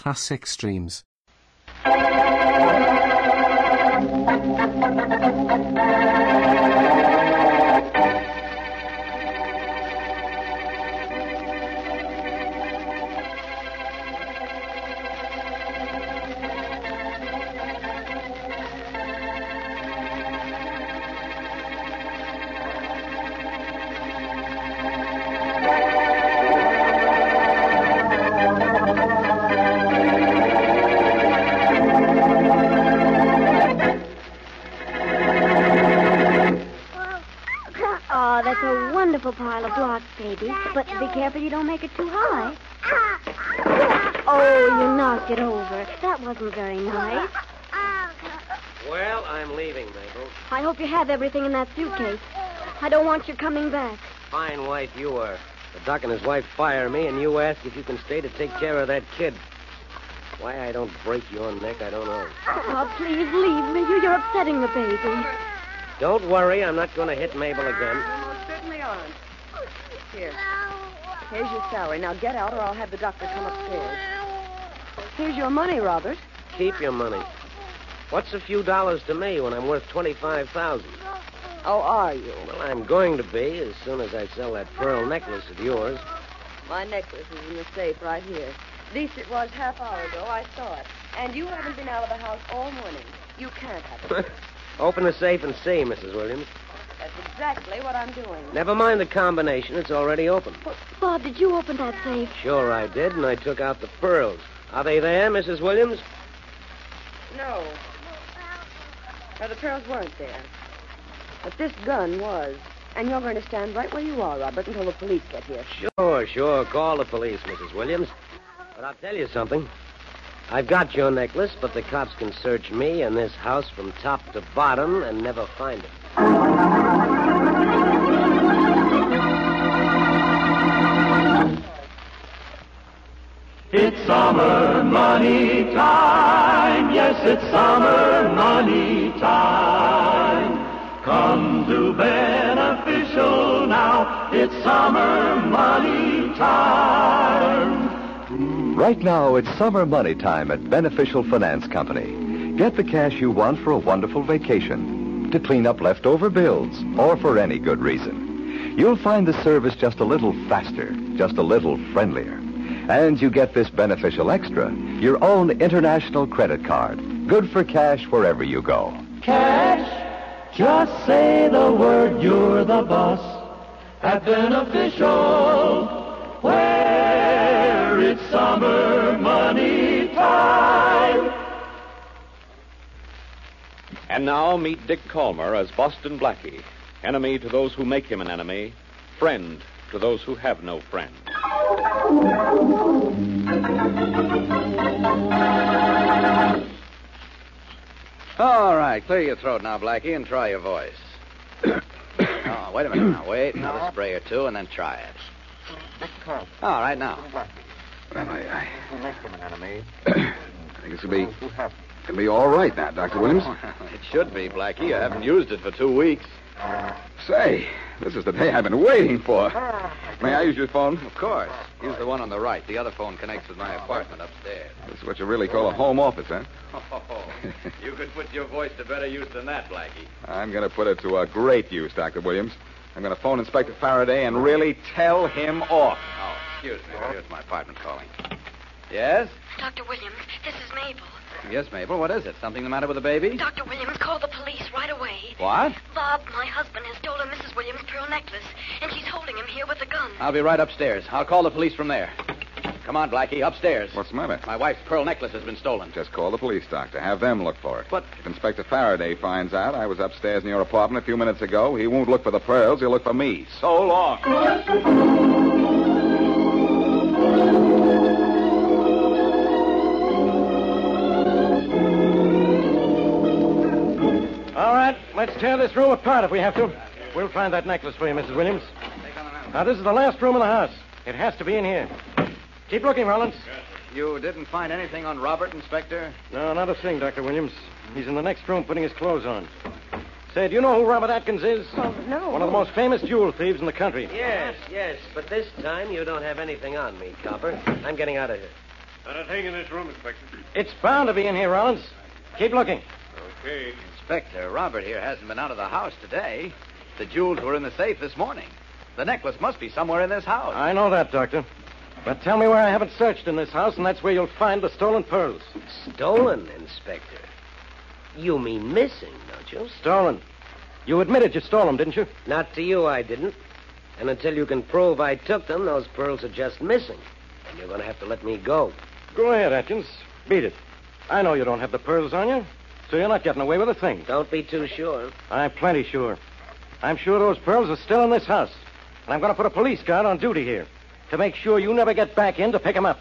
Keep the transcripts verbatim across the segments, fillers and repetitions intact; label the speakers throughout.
Speaker 1: classic streams.
Speaker 2: Pile of blocks, baby. But be careful you don't make it too high. Oh, you knocked it over. That wasn't very nice.
Speaker 3: Well, I'm leaving, Mabel.
Speaker 2: I hope you have everything in that suitcase. I don't want you coming back.
Speaker 3: Fine wife you are. The doc and his wife fire me, and you ask if you can stay to take care of that kid. Why I don't break your neck, I don't know.
Speaker 2: Oh, please leave me. You're upsetting the baby.
Speaker 3: Don't worry, I'm not going to hit Mabel again.
Speaker 4: Certainly aren't. Here. Here's your salary. Now get out or I'll have the doctor come upstairs. Here's your money, Robert.
Speaker 3: Keep your money. What's a few dollars to me when I'm worth twenty-five thousand dollars?
Speaker 4: Oh, are you?
Speaker 3: Well, I'm going to be as soon as I sell that pearl necklace of yours.
Speaker 4: My necklace is in the safe right here. At least it was half hour ago. I saw it. And you haven't been out of the house all morning. You can't have it.
Speaker 3: Open the safe and see, Missus Williams.
Speaker 4: That's exactly what I'm doing.
Speaker 3: Never mind the combination. It's already open.
Speaker 2: Well, Bob, did you open that safe?
Speaker 3: Sure I did, and I took out the pearls. Are they there, Missus Williams?
Speaker 4: No. No, the pearls weren't there. But this gun was. And you're going to stand right where you are, Robert, until the police get here.
Speaker 3: Sure, sure. Call the police, Missus Williams. But I'll tell you something. I've got your necklace, but the cops can search me and this house from top to bottom and never find it.
Speaker 5: It's summer money time. Yes, it's summer money time. Come to Beneficial now. It's summer money time.
Speaker 6: Right now, it's summer money time at Beneficial Finance Company. Get the cash you want for a wonderful vacation, to clean up leftover bills, or for any good reason. You'll find the service just a little faster, just a little friendlier. And you get this Beneficial Extra, your own international credit card, good for cash wherever you go.
Speaker 5: Cash? Just say the word, you're the boss. At Beneficial, where it's summer money time.
Speaker 7: And now meet Dick Calmer as Boston Blackie, enemy to those who make him an enemy, friend to those who have no friend.
Speaker 8: All right, clear your throat now, Blackie, and try your voice. Oh, wait a minute now. Wait, another spray or two, and then try it. All right, now.
Speaker 9: Well, I, I... I think this will be... It'll be all right now, Doctor Williams.
Speaker 8: It should be, Blackie. You haven't used it for two weeks.
Speaker 9: Say, this is the day I've been waiting for. May I use your phone?
Speaker 8: Of course. Use the one on the right. The other phone connects with my apartment upstairs.
Speaker 9: This is what you really call a home office, huh?
Speaker 8: Oh, you could put your voice to better use than that, Blackie.
Speaker 9: I'm going to put it to a great use, Doctor Williams. I'm going to phone Inspector Faraday and really tell him off.
Speaker 8: Oh, excuse me. Here's my apartment calling. Yes?
Speaker 2: Doctor Williams, this is Mabel.
Speaker 8: Yes, Mabel. What is it? Something the matter with the baby?
Speaker 2: Doctor Williams, call the police right away.
Speaker 8: What?
Speaker 2: Bob, my husband, has stolen Missus Williams' pearl necklace, and she's holding him here with a gun.
Speaker 8: I'll be right upstairs. I'll call the police from there. Come on, Blackie, upstairs.
Speaker 9: What's the matter?
Speaker 8: My wife's pearl necklace has been stolen.
Speaker 9: Just call the police, Doctor. Have them look for it.
Speaker 8: But...
Speaker 9: If Inspector Faraday finds out I was upstairs in your apartment a few minutes ago, he won't look for the pearls. He'll look for me. So long.
Speaker 3: All right, let's tear this room apart if we have to. We'll find that necklace for you, Missus Williams. Now, this is the last room in the house. It has to be in here. Keep looking, Rollins.
Speaker 8: You didn't find anything on Robert, Inspector?
Speaker 3: No, not a thing, Doctor Williams. He's in the next room putting his clothes on. Say, do you know who Robert Atkins is?
Speaker 4: Oh, no.
Speaker 3: One of the most famous jewel thieves in the country. Yes, yes, but this time you don't have anything on me, Copper. I'm getting out of here.
Speaker 1: Not a thing in this room, Inspector.
Speaker 3: It's bound to be in here, Rollins. Keep looking.
Speaker 1: Okay.
Speaker 8: Inspector, Robert here hasn't been out of the house today. The jewels were in the safe this morning. The necklace must be somewhere in this house.
Speaker 3: I know that, Doctor. But tell me where I haven't searched in this house, and that's where you'll find the stolen pearls.
Speaker 10: Stolen, Inspector? You mean missing, don't you?
Speaker 3: Stolen. You admitted you stole them, didn't you?
Speaker 10: Not to you, I didn't. And until you can prove I took them, those pearls are just missing. And you're going to have to let me go.
Speaker 3: Go ahead, Atkins. Beat it. I know you don't have the pearls on you, so you're not getting away with a thing.
Speaker 10: Don't be too sure.
Speaker 3: I'm plenty sure. I'm sure those pearls are still in this house. And I'm going to put a police guard on duty here to make sure you never get back in to pick them up.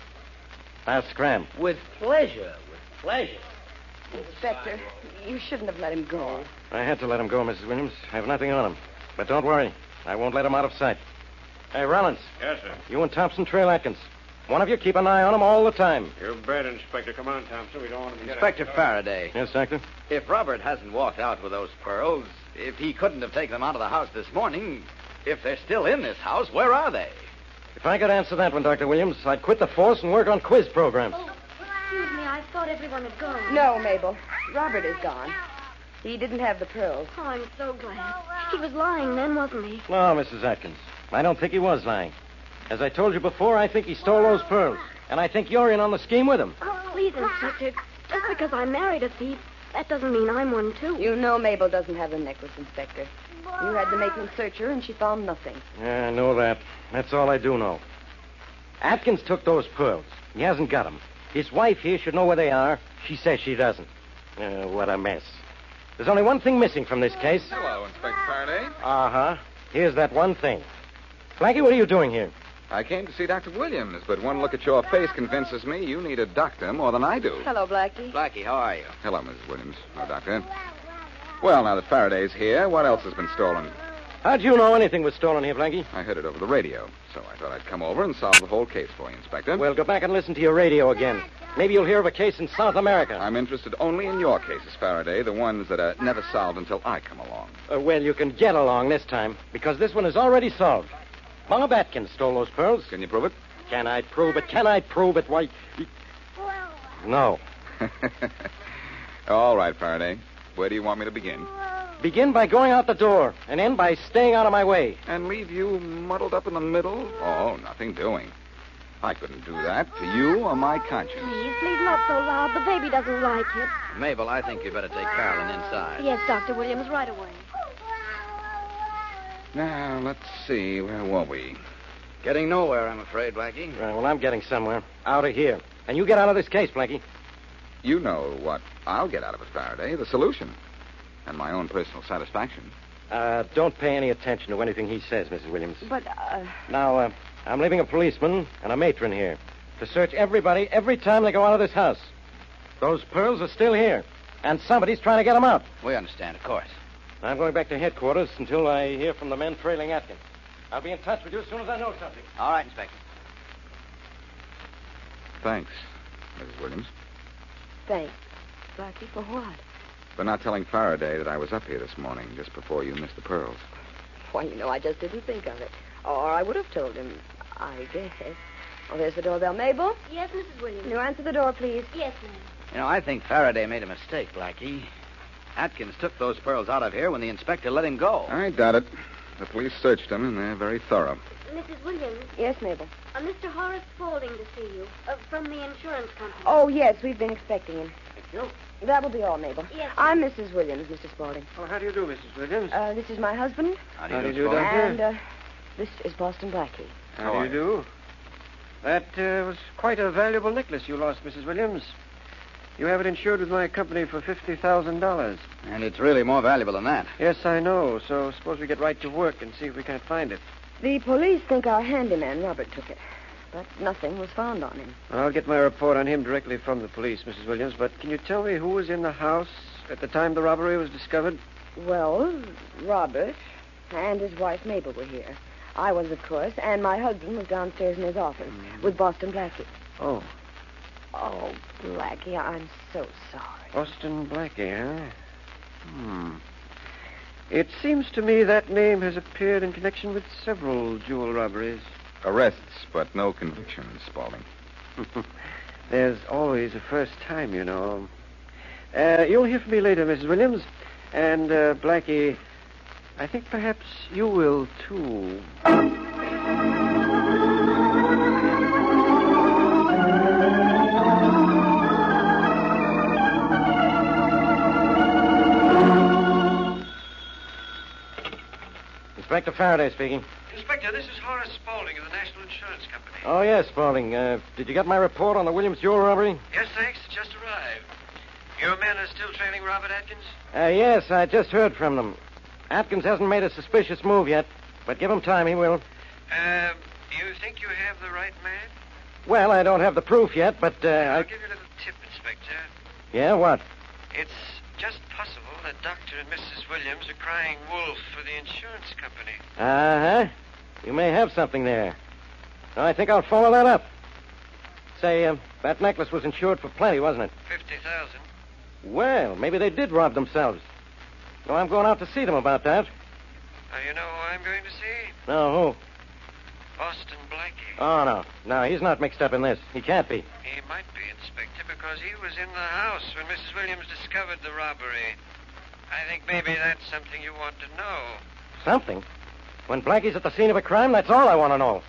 Speaker 3: Now, scram.
Speaker 10: With pleasure, with pleasure.
Speaker 4: Inspector, you shouldn't have let him go.
Speaker 3: I had to let him go, Missus Williams. I have nothing on him. But don't worry. I won't let him out of sight. Hey, Rollins.
Speaker 1: Yes, sir.
Speaker 3: You and Thompson trail Atkins. One of you keep an eye on him all the time.
Speaker 1: You bet, Inspector. Come on, Thompson. We don't want to be...
Speaker 8: Inspector Faraday.
Speaker 3: Yes, Doctor?
Speaker 8: If Robert hasn't walked out with those pearls, if he couldn't have taken them out of the house this morning, if they're still in this house, where are they?
Speaker 3: If I could answer that one, Doctor Williams, I'd quit the force and work on quiz programs.
Speaker 2: Oh, excuse me. I thought everyone had gone.
Speaker 4: No, Mabel. Robert is gone. He didn't have the pearls.
Speaker 2: Oh, I'm so glad. He was lying then, wasn't he?
Speaker 3: No, Missus Atkins. I don't think he was lying. As I told you before, I think he stole those pearls. And I think you're in on the scheme with him.
Speaker 2: Oh, please, Inspector. Just because I married a thief, that doesn't mean I'm one, too.
Speaker 4: You know Mabel doesn't have the necklace, Inspector. You had the matron search her, and she found nothing.
Speaker 3: Yeah, I know that. That's all I do know. Atkins took those pearls. He hasn't got them. His wife here should know where they are. She says she doesn't. Uh, what a mess. There's only one thing missing from this case.
Speaker 9: Hello, Inspector Faraday.
Speaker 3: Uh-huh. Here's that one thing. Blackie, what are you doing here?
Speaker 9: I came to see Doctor Williams, but one look at your face convinces me you need a doctor more than I do.
Speaker 4: Hello, Blackie.
Speaker 8: Blackie, how are you?
Speaker 9: Hello, Missus Williams. No, Doctor. Well, now that Faraday's here, what else has been stolen?
Speaker 3: How'd you know anything was stolen here, Blackie?
Speaker 9: I heard it over the radio, so I thought I'd come over and solve the whole case for you, Inspector.
Speaker 3: Well, go back and listen to your radio again. Maybe you'll hear of a case in South America.
Speaker 9: I'm interested only in your cases, Faraday, the ones that are never solved until I come along.
Speaker 3: Uh, well, you can get along this time, because this one is already solved. Bob Atkins stole those pearls.
Speaker 9: Can you prove it?
Speaker 3: Can I prove it? Can I prove it? Why... No.
Speaker 9: All right, Faraday. Where do you want me to begin?
Speaker 3: Begin by going out the door, and end by staying out of my way.
Speaker 9: And leave you muddled up in the middle? Oh, nothing doing. I couldn't do that to you or my conscience.
Speaker 2: Please, please, not so loud. The baby doesn't like it.
Speaker 8: Mabel, I think you'd better take Carolyn inside.
Speaker 2: Yes, Doctor Williams, right away.
Speaker 9: Now, let's see. Where were we?
Speaker 8: Getting nowhere, I'm afraid, Blackie.
Speaker 3: Right, well, I'm getting somewhere. Out of here. And you get out of this case, Blackie.
Speaker 9: You know what I'll get out of it, Faraday. The solution. And my own personal satisfaction.
Speaker 3: Uh, don't pay any attention to anything he says, Missus Williams.
Speaker 4: But, uh...
Speaker 3: Now, uh, I'm leaving a policeman and a matron here to search everybody every time they go out of this house. Those pearls are still here, and somebody's trying to get them out.
Speaker 8: We understand, of course.
Speaker 3: I'm going back to headquarters until I hear from the men trailing Atkins. I'll be in touch with you as soon as I know something.
Speaker 8: All right, Inspector.
Speaker 9: Thanks, Missus Williams.
Speaker 4: Thanks. Blackie, for what?
Speaker 9: For not telling Faraday that I was up here this morning just before you missed the pearls.
Speaker 4: Why, you know, I just didn't think of it. Or I would have told him, I guess. Oh, there's the doorbell. Mabel?
Speaker 2: Yes, Missus Williams.
Speaker 4: Can you answer the door, please?
Speaker 2: Yes, ma'am.
Speaker 8: You know, I think Faraday made a mistake, Blackie. Atkins took those pearls out of here when the inspector let him go.
Speaker 9: I doubt it. The police searched them, and they're very thorough.
Speaker 2: Missus Williams,
Speaker 4: Yes, Mabel.
Speaker 2: uh, Mister Horace Spaulding to see you, uh, from the insurance company.
Speaker 4: Oh, yes, we've been expecting him.
Speaker 3: Thank you.
Speaker 4: That will be all, Mabel.
Speaker 2: Yes,
Speaker 4: I'm Missus Williams, Mister Spaulding.
Speaker 1: Oh, how do you do, Missus Williams?
Speaker 4: Uh, this is my husband,
Speaker 8: How
Speaker 1: How do you do,
Speaker 8: Spaulding?
Speaker 1: Doctor?
Speaker 4: and uh, this is Boston Blackie.
Speaker 1: How do you do? That uh, was quite a valuable necklace you lost, Missus Williams. You have it insured with my company for fifty thousand dollars.
Speaker 8: And it's really more valuable than that.
Speaker 1: Yes, I know. So suppose we get right to work and see if we can't find it.
Speaker 4: The police think our handyman, Robert, took it. But nothing was found on him.
Speaker 1: I'll get my report on him directly from the police, Missus Williams. But can you tell me who was in the house at the time the robbery was discovered?
Speaker 4: Well, Robert and his wife Mabel were here. I was, of course, and my husband was downstairs in his office with Boston Blackie.
Speaker 1: Oh,
Speaker 4: Oh, Blackie, I'm so sorry.
Speaker 1: Boston Blackie, huh? Hmm. It seems to me that name has appeared in connection with several jewel robberies.
Speaker 9: Arrests, but no convictions, Spaulding.
Speaker 1: There's always a first time, you know. Uh, you'll hear from me later, Missus Williams. And, uh, Blackie, I think perhaps you will, too.
Speaker 3: Inspector Faraday speaking.
Speaker 1: Inspector, this is Horace Spaulding of the National Insurance Company.
Speaker 3: Oh, yes, Spaulding. Uh, did you get my report on the Williams jewel robbery?
Speaker 1: Yes, thanks. Just arrived. Your men are still trailing Robert Atkins?
Speaker 3: Uh, yes, I just heard from them. Atkins hasn't made a suspicious move yet, but give him time, he will.
Speaker 1: Um, you think you have the right man?
Speaker 3: Well, I don't have the proof yet, but, uh...
Speaker 1: I'll
Speaker 3: I...
Speaker 1: give you a little tip, Inspector.
Speaker 3: Yeah, what?
Speaker 1: It's just possible that Doctor and Missus Williams are crying wolf for the insurance company.
Speaker 3: Uh-huh. You may have something there. I think I'll follow that up. Say, uh, that necklace was insured for plenty, wasn't it?
Speaker 1: Fifty thousand.
Speaker 3: Well, maybe they did rob themselves. No, I'm going out to see them about that.
Speaker 1: Now, you know who I'm going to see?
Speaker 3: No, who?
Speaker 1: Boston Blackie.
Speaker 3: Oh, no. No, he's not mixed up in this. He can't be.
Speaker 1: He might be, Inspector, because he was in the house when Missus Williams discovered the robbery. I think maybe that's something you want to know.
Speaker 3: Something? When Blackie's at the scene of a crime, that's all I want to know.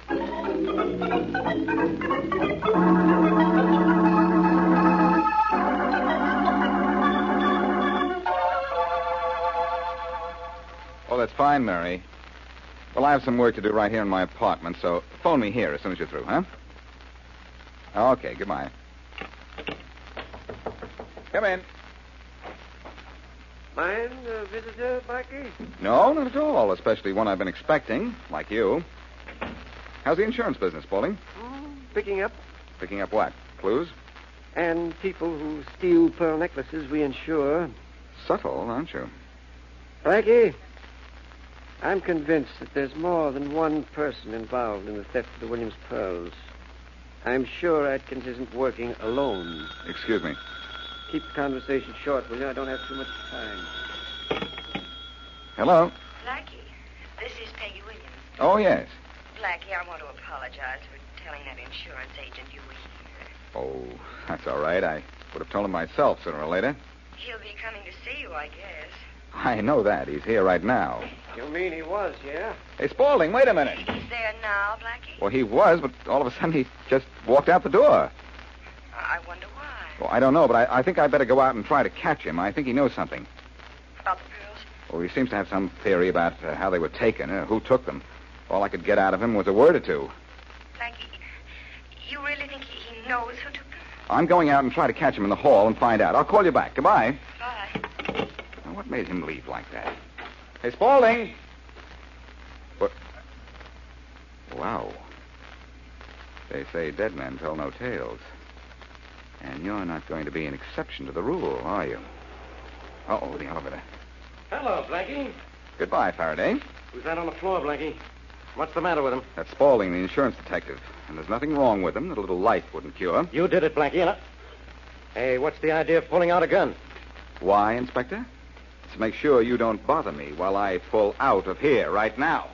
Speaker 9: Oh, that's fine, Mary. Well, I have some work to do right here in my apartment, so phone me here as soon as you're through, huh? Okay, goodbye. Come in.
Speaker 1: Mind a visitor, Blackie?
Speaker 9: No, not at all, especially one I've been expecting, like you. How's the insurance business, Spaulding?
Speaker 1: Mm, picking up.
Speaker 9: Picking up what? Clues?
Speaker 1: And people who steal pearl necklaces we insure.
Speaker 9: Subtle, aren't you?
Speaker 1: Blackie, I'm convinced that there's more than one person involved in the theft of the Williams pearls. I'm sure Atkins isn't working alone.
Speaker 9: Excuse me.
Speaker 1: Keep the conversation short, will you? I don't have too much time.
Speaker 9: Hello?
Speaker 2: Blackie, this is Peggy Williams.
Speaker 9: Oh, yes.
Speaker 2: Blackie, I want to apologize for telling that insurance agent you were here.
Speaker 9: Oh, that's all right. I would have told him myself sooner or later.
Speaker 2: He'll be coming to see you, I guess.
Speaker 9: I know that. He's here right now.
Speaker 1: You mean he was, yeah?
Speaker 9: Hey, Spaulding, wait a minute.
Speaker 2: He's there now, Blackie?
Speaker 9: Well, he was, but all of a sudden he just walked out the door.
Speaker 2: I wonder why.
Speaker 9: Well, I don't know, but I, I think I'd better go out and try to catch him. I think he knows something.
Speaker 2: About the pearls?
Speaker 9: Well, he seems to have some theory about uh, how they were taken, uh, who took them. All I could get out of him was a word or two.
Speaker 2: Blackie, you really think he, he knows who took them?
Speaker 9: I'm going out and try to catch him in the hall and find out. I'll call you back. Goodbye.
Speaker 2: Bye.
Speaker 9: Now, what made him leave like that? Hey, Spaulding! What? Wow. They say dead men tell no tales. And you're not going to be an exception to the rule, are you? Uh-oh, the elevator.
Speaker 3: Hello, Blackie.
Speaker 9: Goodbye, Faraday.
Speaker 3: Who's that on the floor, Blackie? What's the matter with him?
Speaker 9: That's Spaulding, the insurance detective. And there's nothing wrong with him that a little light wouldn't cure.
Speaker 3: You did it, Blackie. And I... Hey, what's the idea of pulling out a gun?
Speaker 9: Why, Inspector? To make sure you don't bother me while I pull out of here right now.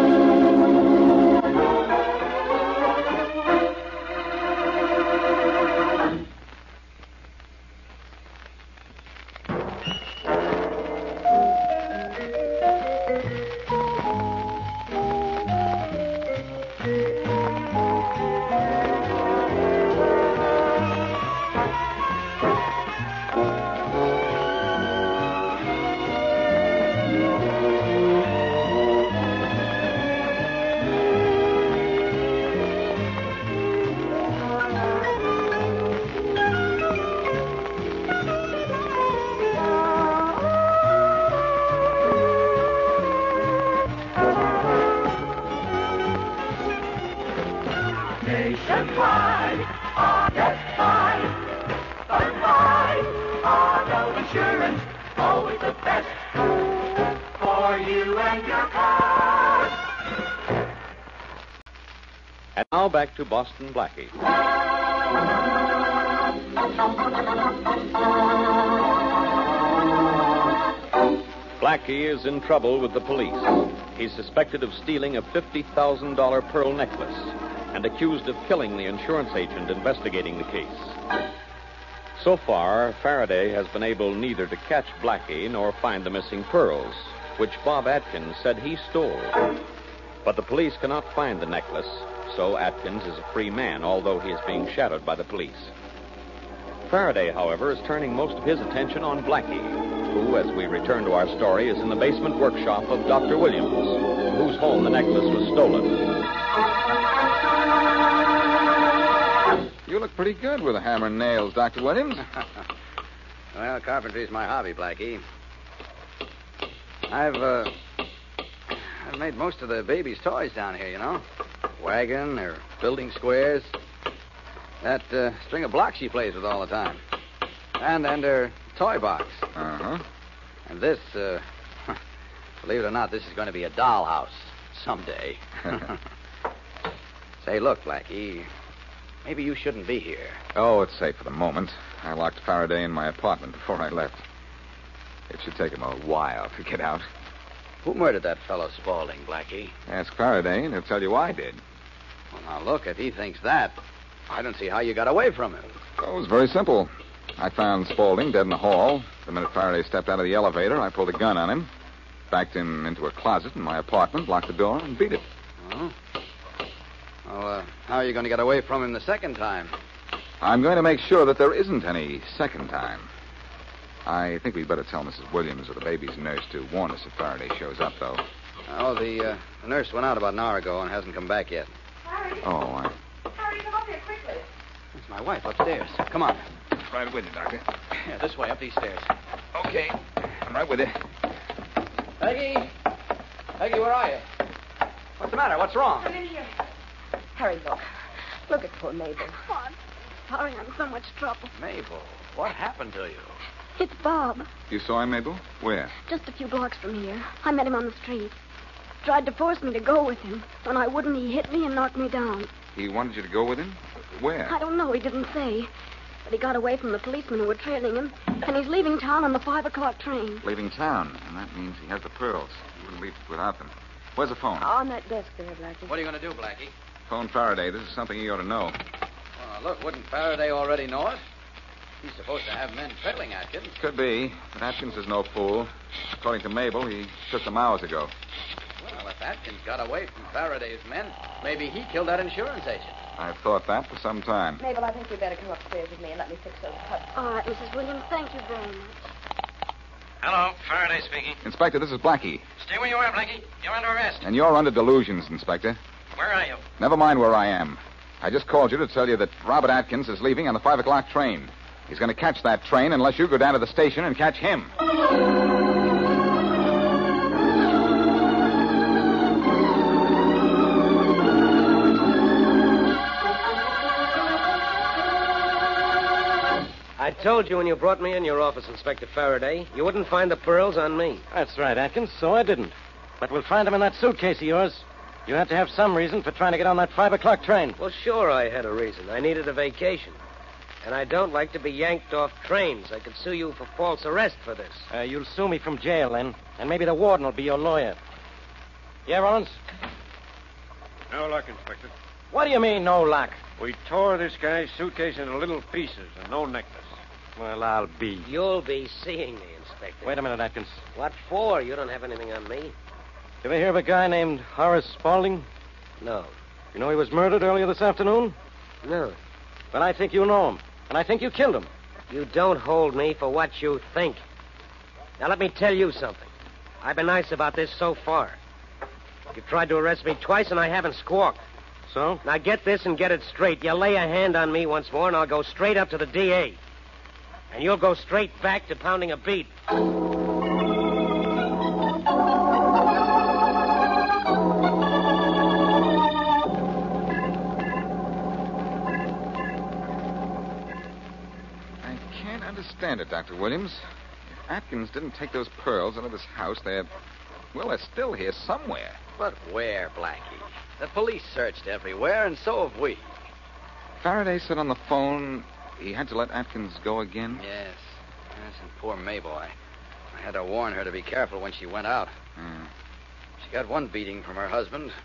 Speaker 5: Nationwide, on get by. Sunlight, auto insurance, always the best for you and your car.
Speaker 7: And now back to Boston Blackie. Blackie is in trouble with the police. He's suspected of stealing a fifty thousand dollars pearl necklace. and accused of killing the insurance agent investigating the case. So far, Faraday has been able neither to catch Blackie nor find the missing pearls, which Bob Atkins said he stole. But the police cannot find the necklace, so Atkins is a free man, although he is being shadowed by the police. Faraday, however, is turning most of his attention on Blackie, who, as we return to our story, is in the basement workshop of Doctor Williams, whose home the necklace was stolen.
Speaker 9: You look pretty good with a hammer and nails, Doctor Williams.
Speaker 8: Well, carpentry's my hobby, Blackie. I've, uh... I've made most of the baby's toys down here, you know. Wagon or building squares. That uh, string of blocks she plays with all the time. And, and her toy box.
Speaker 9: Uh-huh.
Speaker 8: And this, uh... believe it or not, this is going to be a dollhouse someday. Say, look, Blackie... Maybe you shouldn't be here.
Speaker 9: Oh, it's safe for the moment. I locked Faraday in my apartment before I left. It should take him a while to get out.
Speaker 8: Who murdered that fellow Spaulding, Blackie?
Speaker 9: Ask Faraday, and he'll tell you I did.
Speaker 8: Well, now, look, if he thinks that, I don't see how you got away from him.
Speaker 9: Oh, it was very simple. I found Spaulding dead in the hall. The minute Faraday stepped out of the elevator, I pulled a gun on him, backed him into a closet in my apartment, locked the door, and beat it.
Speaker 8: Oh? Well, uh, how are you going to get away from him the second time?
Speaker 9: I'm going to make sure that there isn't any second time. I think we'd better tell Missus Williams or the baby's nurse to warn us if Faraday shows up, though.
Speaker 8: Oh, the, uh, the nurse went out about an hour ago and hasn't come back yet.
Speaker 4: Harry.
Speaker 9: Oh, I...
Speaker 4: Harry, come up here quickly.
Speaker 8: It's my wife upstairs. Come on.
Speaker 9: Right with you, Doctor.
Speaker 8: Yeah, this way, up these stairs.
Speaker 9: Okay. I'm right with you.
Speaker 8: Peggy! Peggy, where are you? What's the matter? What's wrong?
Speaker 4: Come in here. Harry, look. Look at poor Mabel.
Speaker 2: Oh, I'm sorry I'm so much trouble.
Speaker 8: Mabel, what happened to you?
Speaker 2: It's Bob.
Speaker 9: You saw him, Mabel? Where?
Speaker 2: Just a few blocks from here. I met him on the street. Tried to force me to go with him. When I wouldn't, he hit me and knocked me down.
Speaker 9: He wanted you to go with him? Where?
Speaker 2: I don't know. He didn't say. But he got away from the policemen who were trailing him, and he's leaving town on the five o'clock train.
Speaker 9: Leaving town, and that means he has the pearls. He wouldn't leave without them. Where's the phone?
Speaker 4: On that desk there, Blackie.
Speaker 8: What are you going to do, Blackie?
Speaker 9: Phone Faraday. This is something he ought to know.
Speaker 8: Well, look, wouldn't Faraday already know it? He's supposed to have men trailing Atkins.
Speaker 9: Could be, but Atkins is no fool. According to Mabel, he took them hours ago.
Speaker 8: Well, if Atkins got away from Faraday's men, maybe he killed that insurance agent.
Speaker 9: I've thought that for some time.
Speaker 4: Mabel, I think you'd better come upstairs with me and let me fix those cups.
Speaker 2: All right, Missus Williams, thank you very much.
Speaker 3: Hello, Faraday speaking.
Speaker 9: Inspector, this is Blackie.
Speaker 3: Stay where you are, Blackie. You're under arrest.
Speaker 9: And you're under delusions, Inspector.
Speaker 3: Where are you?
Speaker 9: Never mind where I am. I just called you to tell you that Robert Atkins is leaving on the five o'clock train. He's going to catch that train unless you go down to the station and catch him.
Speaker 10: I told you when you brought me in your office, Inspector Faraday, you wouldn't find the pearls on me.
Speaker 3: That's right, Atkins. So I didn't. But we'll find them in that suitcase of yours. You have to have some reason for trying to get on that five o'clock train.
Speaker 10: Well, sure I had a reason. I needed a vacation. And I don't like to be yanked off trains. I could sue you for false arrest for this.
Speaker 3: Uh, you'll sue me from jail, then. And maybe the warden will be your lawyer. Yeah, Rollins?
Speaker 11: No luck, Inspector.
Speaker 3: What do you mean, no luck?
Speaker 11: We tore this guy's suitcase into little pieces and no necklace.
Speaker 3: Well, I'll be.
Speaker 10: You'll be seeing me, Inspector.
Speaker 3: Wait a minute, Atkins.
Speaker 10: What for? You don't have anything on me.
Speaker 3: You ever hear of a guy named Horace Spaulding?
Speaker 10: No.
Speaker 3: You know he was murdered earlier this afternoon?
Speaker 10: No.
Speaker 3: Well, I think you know him. And I think you killed him.
Speaker 10: You don't hold me for what you think. Now, let me tell you something. I've been nice about this so far. You've tried to arrest me twice, and I haven't squawked.
Speaker 3: So?
Speaker 10: Now, get this and get it straight. You lay a hand on me once more, and I'll go straight up to the D A. And you'll go straight back to pounding a beat.
Speaker 9: Understand it, Doctor Williams. If Atkins didn't take those pearls out of his house, they're... well, they're still here somewhere.
Speaker 8: But where, Blackie? The police searched everywhere, and so have we.
Speaker 9: Faraday said on the phone he had to let Atkins go again?
Speaker 8: Yes. Yes, and poor Mabel. I, I had to warn her to be careful when she went out.
Speaker 9: Hmm.
Speaker 8: She got one beating from her husband.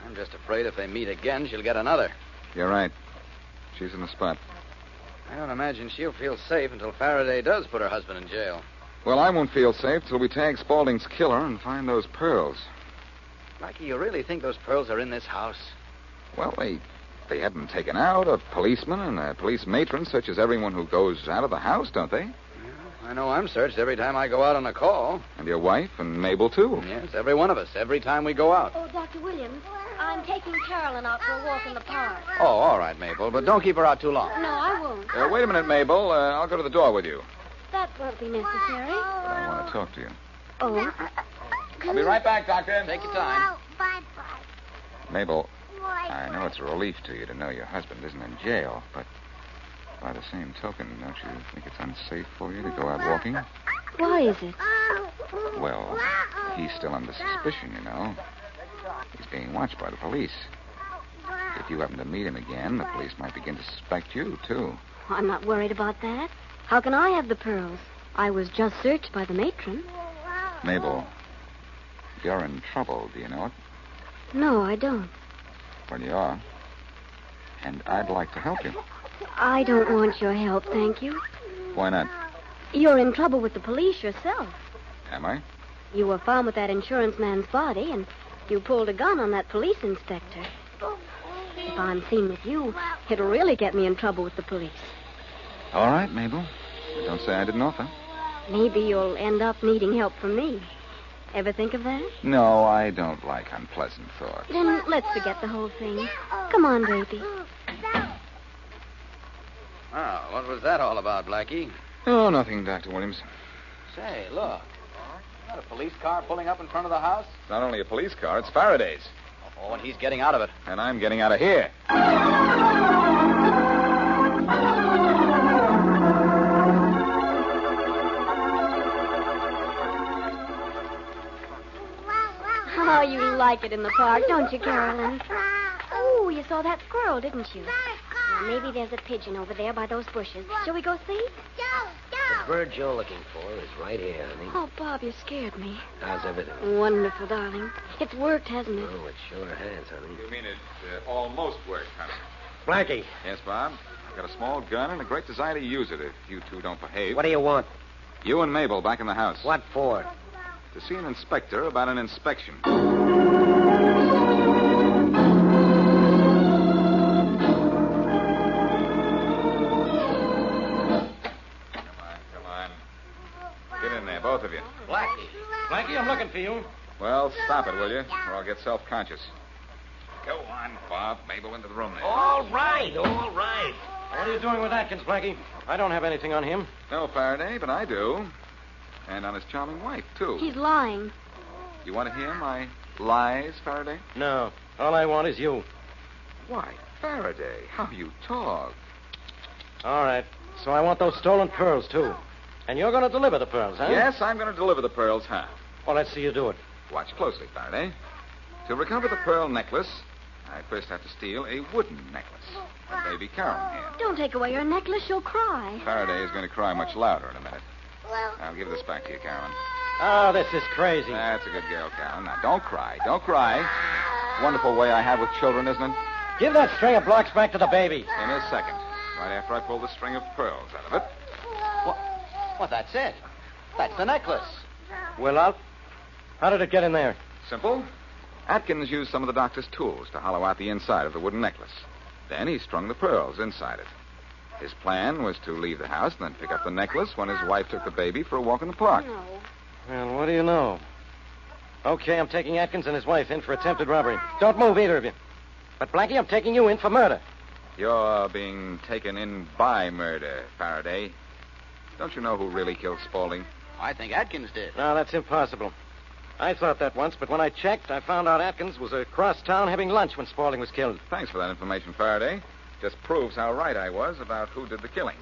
Speaker 8: I'm just afraid if they meet again, she'll get another.
Speaker 9: You're right. She's in the spot.
Speaker 8: I don't imagine she'll feel safe until Faraday does put her husband in jail.
Speaker 9: Well, I won't feel safe till we tag Spaulding's killer and find those pearls.
Speaker 8: Blackie, you really think those pearls are in this house?
Speaker 9: Well, they they have them taken out. A policeman and a police matron searches everyone who goes out of the house, don't they?
Speaker 8: I know I'm searched every time I go out on a call.
Speaker 9: And your wife and Mabel, too.
Speaker 8: Yes, every one of us, every time we go out.
Speaker 2: Oh, Doctor Williams, I'm taking Carolyn out for a walk in the park.
Speaker 8: Oh, all right, Mabel, but don't keep her out too long.
Speaker 2: No, I won't.
Speaker 9: Uh, wait a minute, Mabel. Uh, I'll go to the door with you.
Speaker 2: That won't be necessary.
Speaker 9: But I want to talk to you.
Speaker 2: Oh.
Speaker 9: I'll be right back, Doctor.
Speaker 8: Take your time.
Speaker 9: Mabel, I know it's a relief to you to know your husband isn't in jail, but by the same token, don't you think it's unsafe for you to go out walking?
Speaker 2: Why is it?
Speaker 9: Well, he's still under suspicion, you know. He's being watched by the police. If you happen to meet him again, the police might begin to suspect you, too.
Speaker 2: I'm not worried about that. How can I have the pearls? I was just searched by the matron.
Speaker 9: Mabel, you're in trouble, do you know it?
Speaker 2: No, I don't.
Speaker 9: Well, you are. And I'd like to help you.
Speaker 2: I don't want your help, thank you.
Speaker 9: Why not?
Speaker 2: You're in trouble with the police yourself.
Speaker 9: Am I?
Speaker 2: You were found with that insurance man's body, and you pulled a gun on that police inspector. If I'm seen with you, it'll really get me in trouble with the police.
Speaker 9: All right, Mabel. Don't say I didn't offer.
Speaker 2: Maybe you'll end up needing help from me. Ever think of that?
Speaker 9: No, I don't like unpleasant thoughts.
Speaker 2: Then let's forget the whole thing. Come on, baby.
Speaker 8: Oh, what was that all about, Blackie?
Speaker 9: Oh, nothing, Doctor Williams.
Speaker 8: Say, look. Is that a police car pulling up in front of the house?
Speaker 9: It's not only a police car, it's Faraday's.
Speaker 8: Oh, and he's getting out of it.
Speaker 9: And I'm getting out of here.
Speaker 2: Oh, you like it in the park, don't you, Carolyn? Oh, you saw that squirrel, didn't you? Well, maybe there's a pigeon over there by those bushes. Shall we go see?
Speaker 10: The bird you're looking for is right here, honey.
Speaker 2: Oh, Bob, you scared me.
Speaker 10: How's everything?
Speaker 2: Wonderful, darling. It's worked, hasn't it?
Speaker 10: Oh, it sure has, honey.
Speaker 9: You mean it uh, almost worked, honey?
Speaker 10: Blackie.
Speaker 9: Yes, Bob. I've got a small gun and a great desire to use it if you two don't behave.
Speaker 10: What do you want?
Speaker 9: You and Mabel back in the house.
Speaker 10: What for?
Speaker 9: To see an inspector about an inspection. Both of you.
Speaker 3: Blackie. Blackie, I'm looking for you.
Speaker 9: Well, stop it, will you? Or I'll get self-conscious. Go on, Bob. Mabel into the room there.
Speaker 10: All right, all right.
Speaker 3: What are you doing with Atkins, Blackie? I don't have anything on him.
Speaker 9: No, Faraday, but I do. And on his charming wife, too.
Speaker 2: He's lying.
Speaker 9: You want to hear my lies, Faraday?
Speaker 3: No. All I want is you.
Speaker 9: Why, Faraday, how you talk.
Speaker 3: All right. So I want those stolen pearls, too. And you're going to deliver the pearls, huh?
Speaker 9: Yes, I'm going to deliver the pearls, huh?
Speaker 3: Well, let's see you do it.
Speaker 9: Watch closely, Faraday. To recover the pearl necklace, I first have to steal a wooden necklace. A baby Carolyn here.
Speaker 2: Don't take away her necklace. She'll cry.
Speaker 9: Faraday is going to cry much louder in a minute. I'll give this back to you, Carolyn.
Speaker 3: Oh, this is crazy.
Speaker 9: That's a good girl, Carolyn. Now, don't cry. Don't cry. Wonderful way I have with children, isn't it?
Speaker 3: Give that string of blocks back to the baby.
Speaker 9: In a second. Right after I pull the string of pearls out of it.
Speaker 8: What? Well, that's it. That's the necklace.
Speaker 3: Well, I'll... How did it get in there?
Speaker 9: Simple. Atkins used some of the doctor's tools to hollow out the inside of the wooden necklace. Then he strung the pearls inside it. His plan was to leave the house and then pick up the necklace when his wife took the baby for a walk in the park.
Speaker 2: No.
Speaker 3: Well, what do you know? Okay, I'm taking Atkins and his wife in for attempted robbery. Don't move, either of you. But, Blackie, I'm taking you in for murder.
Speaker 9: You're being taken in by murder, Faraday. Don't you know who really killed Spaulding?
Speaker 8: I think Atkins did.
Speaker 3: No, that's impossible. I thought that once, but when I checked, I found out Atkins was across town having lunch when Spaulding was killed.
Speaker 9: Thanks for that information, Faraday. Just proves how right I was about who did the killing.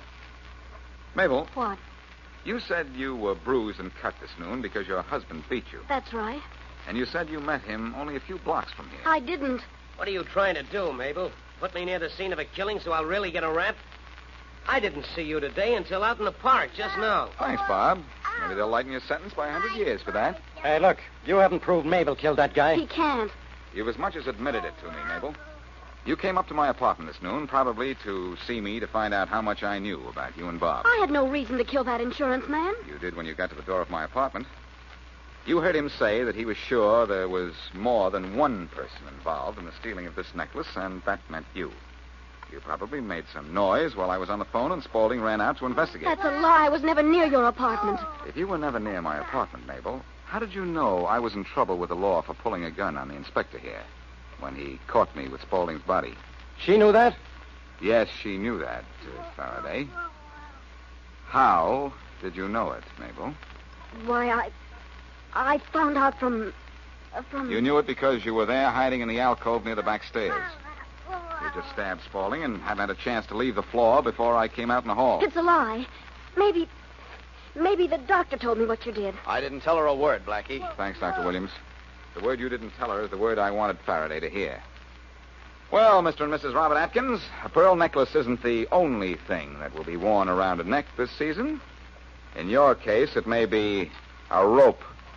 Speaker 9: Mabel.
Speaker 2: What?
Speaker 9: You said you were bruised and cut this noon because your husband beat you.
Speaker 2: That's right.
Speaker 9: And you said you met him only a few blocks from here.
Speaker 2: I didn't.
Speaker 10: What are you trying to do, Mabel? Put me near the scene of a killing so I'll really get a rap? I didn't see you today until out in the park just now.
Speaker 9: Thanks, Bob. Maybe Maybe they'll lighten your sentence by a hundred years for that.
Speaker 3: Hey, look, you haven't proved Mabel killed that guy.
Speaker 2: He can't.
Speaker 9: You've as much as admitted it to me, Mabel. You came up to my apartment this noon, probably to see me to find out how much I knew about you and Bob.
Speaker 2: I had no reason to kill that insurance man.
Speaker 9: You did when you got to the door of my apartment. You heard him say that he was sure there was more than one person involved in the stealing of this necklace, and that meant you. You probably made some noise while I was on the phone, and Spaulding ran out to investigate.
Speaker 2: That's a lie. I was never near your apartment.
Speaker 9: If you were never near my apartment, Mabel, how did you know I was in trouble with the law for pulling a gun on the inspector here when he caught me with Spaulding's body?
Speaker 3: She knew that?
Speaker 9: Yes, she knew that, uh, Faraday. How did you know it, Mabel?
Speaker 2: Why, I... I found out from... Uh, from...
Speaker 9: You knew it because you were there hiding in the alcove near the back stairs. You just stabbed Spaulding and hadn't had a chance to leave the floor before I came out in the hall.
Speaker 2: It's a lie. Maybe... Maybe the doctor told me what you did.
Speaker 8: I didn't tell her a word, Blackie.
Speaker 9: Thanks, Doctor Williams. The word you didn't tell her is the word I wanted Faraday to hear. Well, Mister and Missus Robert Atkins, a pearl necklace isn't the only thing that will be worn around a neck this season. In your case, it may be a rope.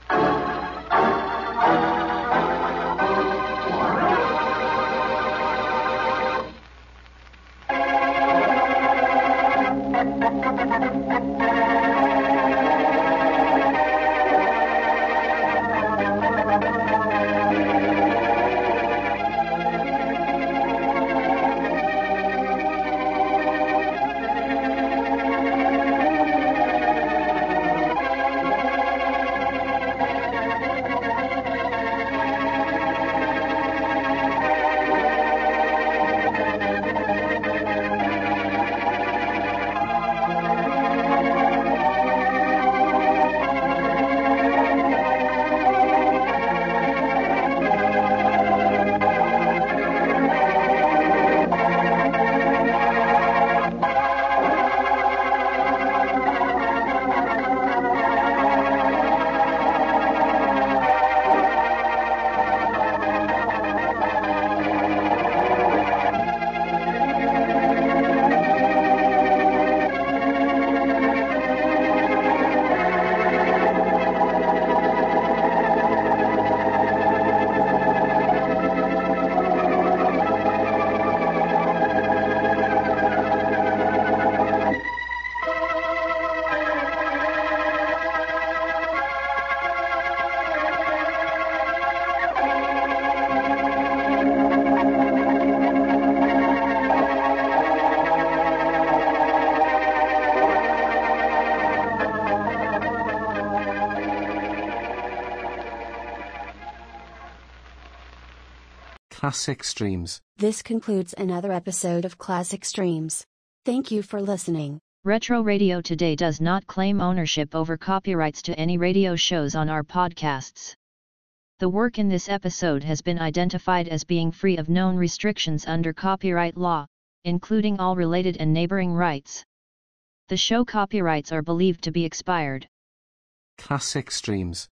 Speaker 12: Classic Streams.
Speaker 13: This concludes another episode of Classic Streams. Thank you for listening.
Speaker 14: Retro Radio Today does not claim ownership over copyrights to any radio shows on our podcasts. The work in this episode has been identified as being free of known restrictions under copyright law, including all related and neighboring rights. The show copyrights are believed to be expired.
Speaker 12: Classic Streams.